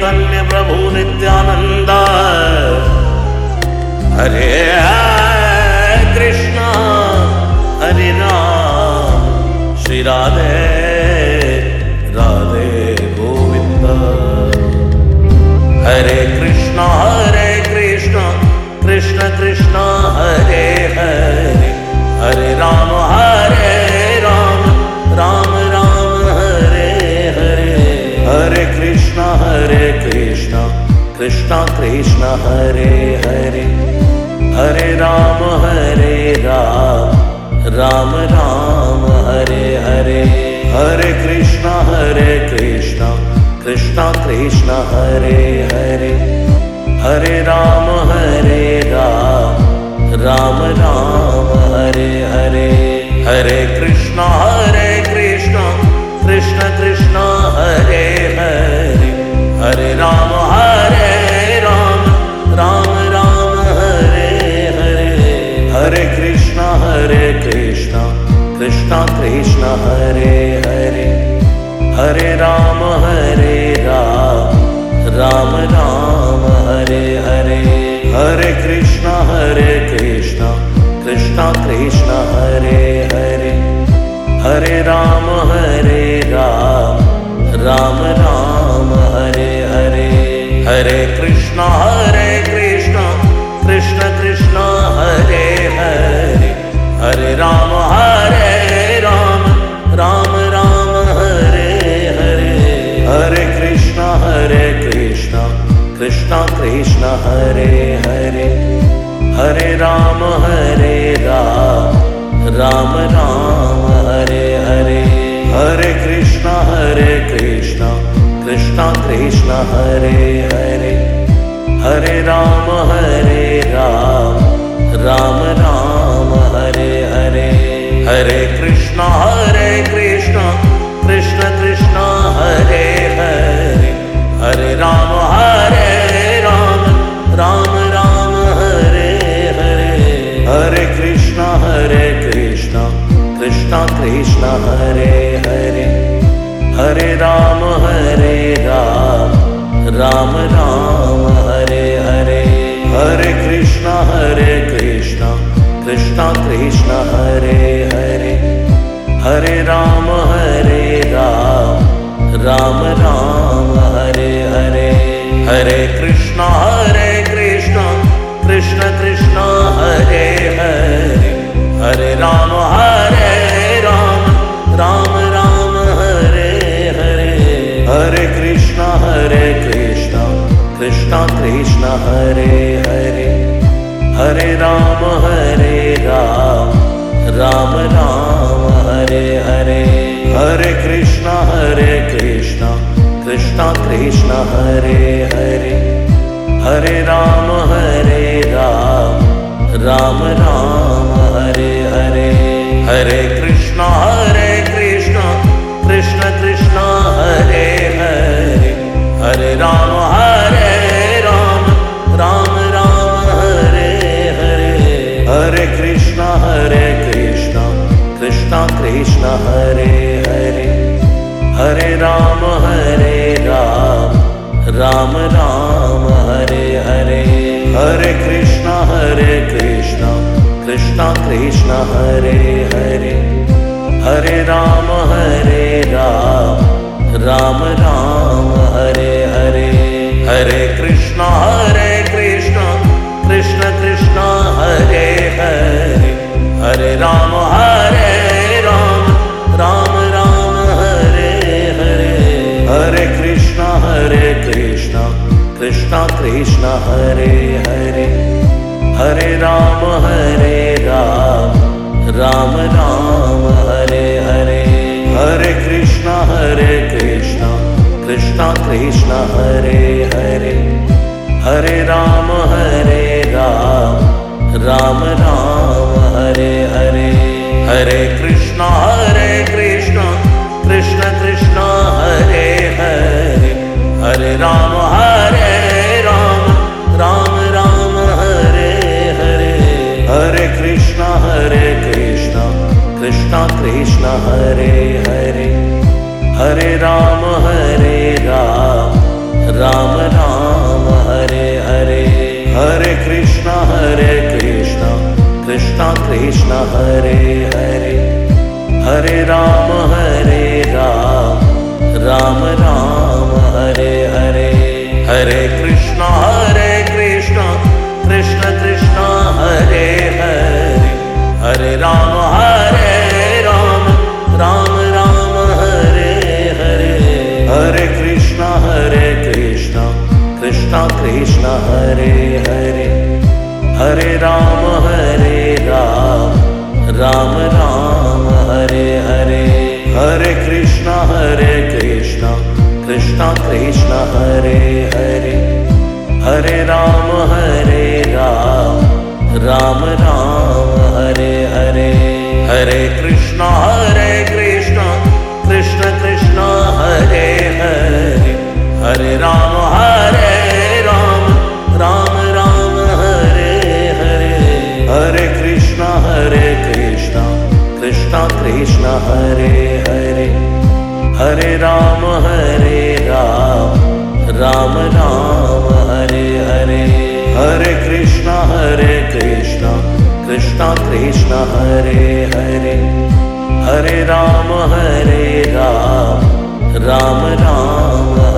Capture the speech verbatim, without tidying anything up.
Chaitanya Prabhu Nityanand. Hare Krishna Hare Ram Shri Radhe Radhe Govind. Hare Krishna Hare Krishna Krishna Krishna Hare Hare, Hare Ram Hare Ram Ram Ram Hare Hare. Hare Krishna Hare Krishna Krishna Krishna Hare Hare, Hare Ram Hare Ram Ram Ram Hare Hare. Hare Krishna Hare Krishna Krishna Krishna Hare Hare, Hare Ram Hare Ram Ram Ram Hare Hare. Hare Krishna Hare Krishna Krishna Krishna Hare Hare, Hare Ram Hare Ram Ram Ram Hare Hare. Hare Krishna Hare Krishna Krishna Krishna Hare Hare, Hare Ram Hare Ram Ram Ram Hare Hare. Hare Krishna Hare Krishna Krishna Krishna Hare Hare, Hare Ram Hare Ram Ram Ram Hare Hare. Hare Krishna Hare Krishna Krishna Krishna Hare Hare, Hare Ram Hare Ram Ram Ram Hare Hare. Hare Krishna Hare Krishna Krishna Krishna Hare Hare, Hare Ram Hare Ram Ram Ram Hare Hare. Hare Krishna Hare Krishna Krishna Krishna Hare Hare, Hare Ram Hare Ram Ram Ram Hare Hare. Hare Krishna Hare Krishna Krishna Krishna Hare Hare, Hare Ram Hare Ram Ram Ram Hare Hare. Hare Krishna Hare Krishna Krishna Krishna Hare Hare, Hare Ram Hare Ram Ram Ram Hare Hare. Hare Krishna Hare Krishna Krishna Krishna Hare Hare, Hare Ram Hare Ram Ram Ram Hare Hare. Hare Krishna Hare Krishna Krishna Krishna Hare Hare, Hare Ram Hare Ram Ram Ram Hare Hare. Hare Krishna Hare Krishna Krishna Krishna Hare Hare, Hare Ram Hare Ram Ram Ram Hare Hare. Hare Krishna Hare Krishna Krishna Krishna Hare Hare, Hare Ram Hare Ram Ram Ram Hare Hare. Hare Krishna Hare Krishna Krishna Krishna Hare Hare, Hare Ram Hare Ram Ram Ram Hare Hare. Hare Krishna Hare Krishna Krishna Krishna Hare Hare, Hare Ram Hare Ram Ram Ram Hare Hare. Hare Krishna Hare Krishna Krishna Krishna Hare Hare, Hare Ram Hare Ram Ram Ram Hare Hare. Hare Krishna Hare Krishna Krishna Krishna Hare Hare, Hare Ram Hare Ram Ram Ram Hare Hare. Hare Krishna Hare Krishna Krishna Krishna Hare Hare, Hare Ram Hare Ram Ram Ram Hare Hare. Hare Krishna Hare Krishna Krishna Krishna Hare Hare, Hare Ram Hare Ram Ram Ram Hare Hare. Hare Krishna Hare Krishna Krishna Krishna Hare Hare, Hare Ram Hare Ram Ram Ram Hare Hare. Hare Krishna Hare Krishna Krishna Krishna Hare Hare, Hare Ram Hare Ram Ram Hare Hare, Hare Ram Hare Ram, Ram Ram Hare Hare, Hare Krishna Hare Krishna, Krishna Krishna Hare Hare, Hare Ram Hare Ram, Ram Ram Hare Hare, Hare Krishna Hare Krishna, Krishna Krishna Hare Hare, Hare Ram Hare Ram, Ram Ram Hare Hare, Hare Krishna Hare Krishna, Krishna Krishna Hare Hare, Hare Ram Hare Ram, Ram Ram Hare Hare, Hare Krishna Hare Krishna, Krishna Krishna Hare Hare, Hare Ram Hare Ram, Ram Ram Hare Hare, Hare Krishna Hare Krishna, Krishna Krishna Hare Hare, Hare Ram Hare Ram, Ram Ram Hare Hare, Hare Krishna Hare Krishna, Krishna Krishna Hare Hare, Hare Ram Hare Ram, Ram Ram